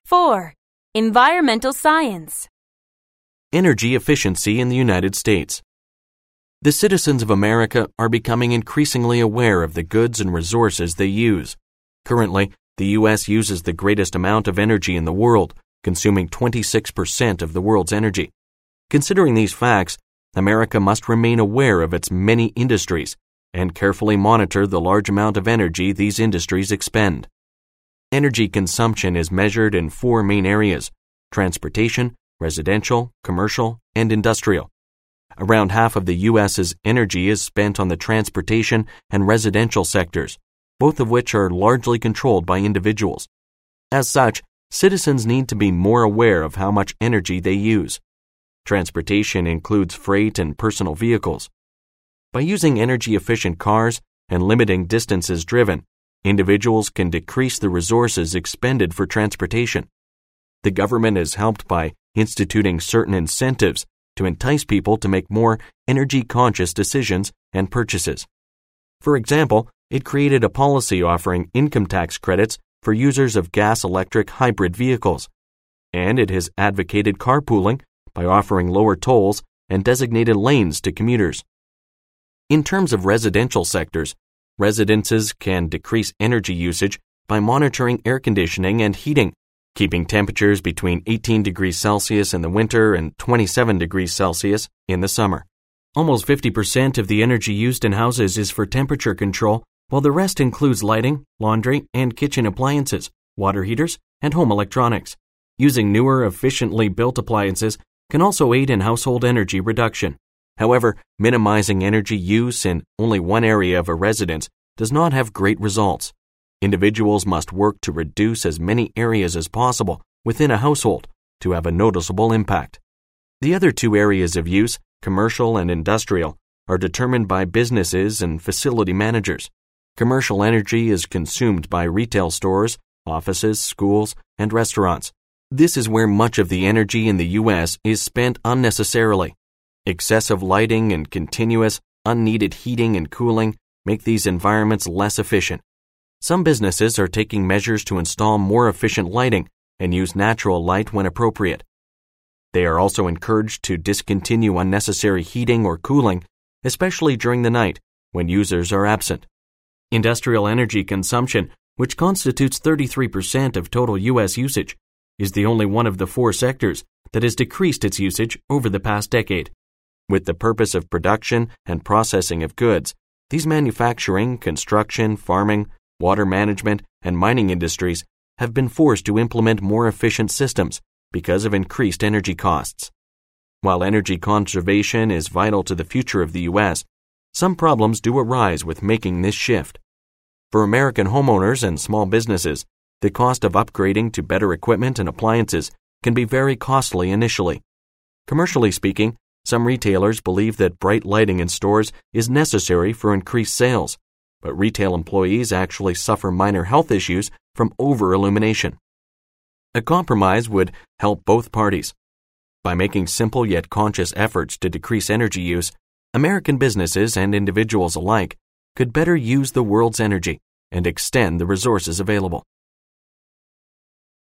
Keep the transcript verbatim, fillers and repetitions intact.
four. Environmental science. Energy efficiency in the United States. The citizens of America are becoming increasingly aware of the goods and resources they use. Currently, the U S uses the greatest amount of energy in the world, consuming twenty-six percent of the world's energy. Considering these facts, America must remain aware of its many industries and carefully monitor the large amount of energy these industries expend. Energy consumption is measured in four main areas: transportation, residential, commercial, and industrial. Around half of the U S's energy is spent on the transportation and residential sectors, both of which are largely controlled by individuals. As such, citizens need to be more aware of how much energy they use. Transportation includes freight and personal vehicles. By using energy-efficient cars and limiting distances driven, individuals can decrease the resources expended for transportation. The government is helped by instituting certain incentives to entice people to make more energy-conscious decisions and purchases. For example, it created a policy offering income tax credits for users of gas-electric hybrid vehicles, and it has advocated carpooling by offering lower tolls and designated lanes to commuters. In terms of residential sectors, residences can decrease energy usage by monitoring air conditioning and heating, keeping temperatures between eighteen degrees Celsius in the winter and twenty-seven degrees Celsius in the summer. Almost fifty percent of the energy used in houses is for temperature control, while the rest includes lighting, laundry, and kitchen appliances, water heaters, and home electronics. Using newer, efficiently built appliances can also aid in household energy reduction. However, minimizing energy use in only one area of a residence does not have great results. Individuals must work to reduce as many areas as possible within a household to have a noticeable impact. The other two areas of use, commercial and industrial, are determined by businesses and facility managers. Commercial energy is consumed by retail stores, offices, schools, and restaurants. This is where much of the energy in the U S is spent unnecessarily. Excessive lighting and continuous, unneeded heating and cooling make these environments less efficient. Some businesses are taking measures to install more efficient lighting and use natural light when appropriate. They are also encouraged to discontinue unnecessary heating or cooling, especially during the night when users are absent. Industrial energy consumption, which constitutes thirty-three percent of total U S usage, is the only one of the four sectors that has decreased its usage over the past decade. With the purpose of production and processing of goods, these manufacturing, construction, farming, water management, and mining industries have been forced to implement more efficient systems because of increased energy costs. While energy conservation is vital to the future of the U S, some problems do arise with making this shift. For American homeowners and small businesses, the cost of upgrading to better equipment and appliances can be very costly initially. Commercially speaking, some retailers believe that bright lighting in stores is necessary for increased sales, but retail employees actually suffer minor health issues from over-illumination. A compromise would help both parties. By making simple yet conscious efforts to decrease energy use, American businesses and individuals alike could better use the world's energy and extend the resources available.